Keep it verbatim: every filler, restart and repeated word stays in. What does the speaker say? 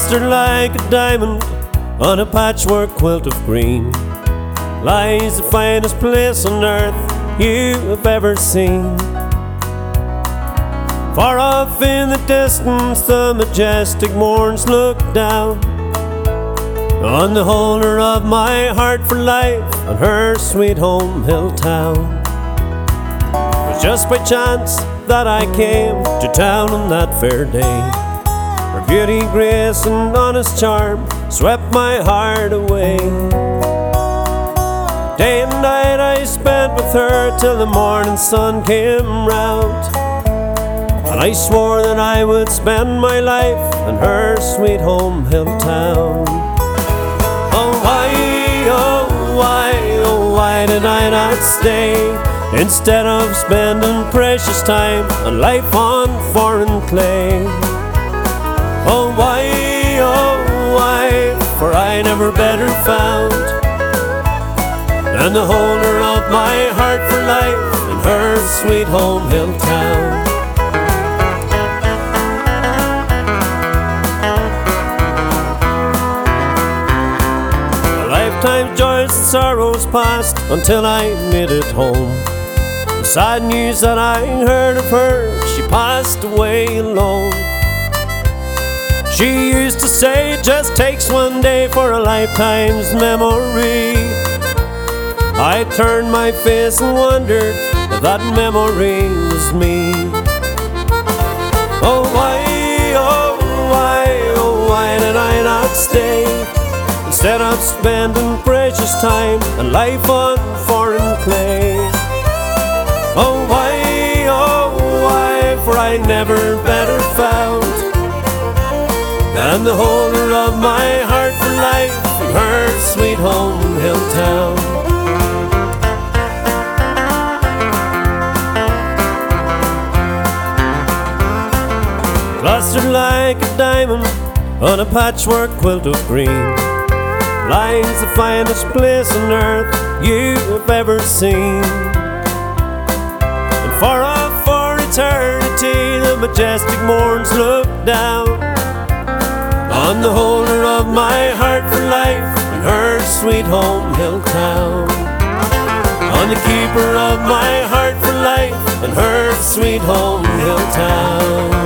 Clustered like a diamond on a patchwork quilt of green lies the finest place on earth you have ever seen. Far off in the distance the majestic morns look down on the holder of my heart for life, on her sweet home hill town. It was just by chance that I came to town on that fair day. Her beauty, grace and honest charm swept my heart away. Day and night I spent with her till the morning sun came round, and I swore that I would spend my life in her sweet home hill town. Oh why, oh why, oh why did I not stay, instead of spending precious time on life on foreign clay? Oh why, oh why, for I never better found than the holder of my heart for life in her sweet home hill town. Lifetime's joys and sorrows passed until I made it home. The sad news that I heard of her, she passed away alone. She used to say it just takes one day for a lifetime's memory. I turned my face and wondered if that memory was me. Oh why, oh why, oh why did I not stay, instead of spending precious time and life on foreign clay? Oh why, oh why, for I never better found than the holder of my heart for life in her sweet home hill town. Clustered like a diamond on a patchwork quilt of green lies the finest place on earth you have ever seen. And far off for eternity the majestic morns look down on the holder of my heart for life in her sweet home hill town. On the keeper of my heart for life in her sweet home hill town.